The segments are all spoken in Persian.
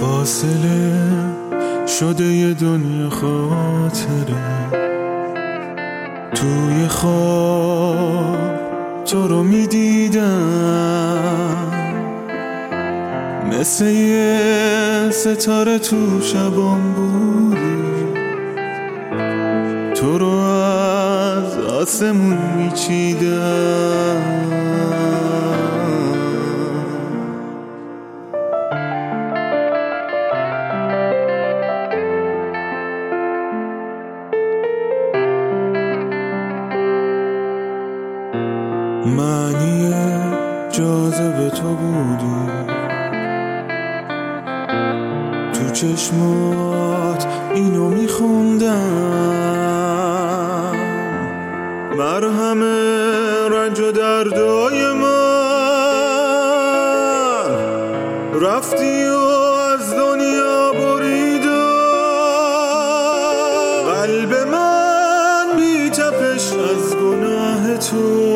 فاصله شده یه دنیا خاطره، توی خواب تو رو میدیدم مثل یه ستاره تو شبام بودی، تو رو از آسمون میچیدم. معنی جاذبه تو بودی، تو چشمات اینو میخوندم، مرهم رنج و دردای من، رفتی و از دنیا بریدم. قلب من بی تپش از گناه تو،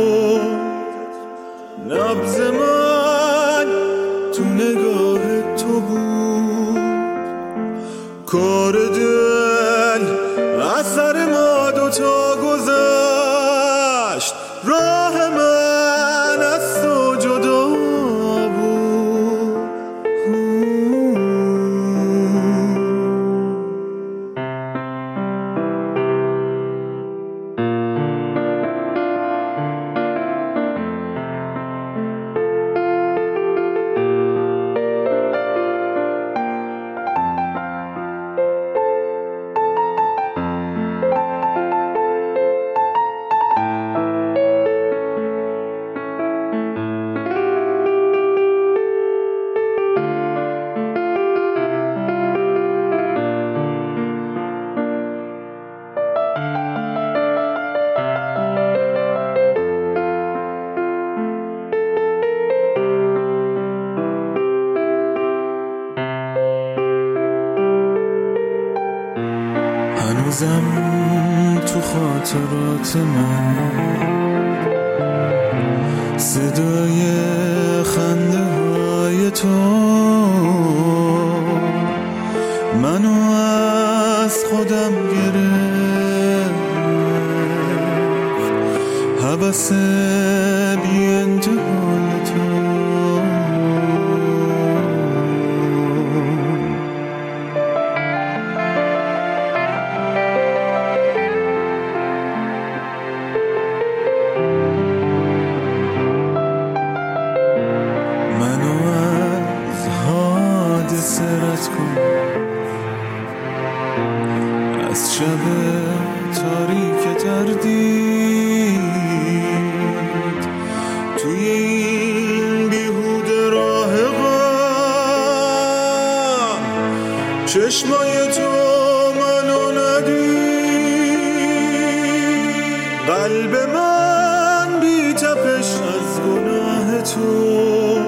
نبض من تو نگاه تو بود، کار دل از سر ما دوتا گذشت، راه من از تو جدا بود. هنوزم تو خاطرات من صدای خنده های تو منو از خودم گرفت، هوس بی انتهای تو. سرت کن از شب تاریک تردید، توی این بیهوده راه غم، چشمای تو منو ندید. قلب من بی تپش از گناه تو،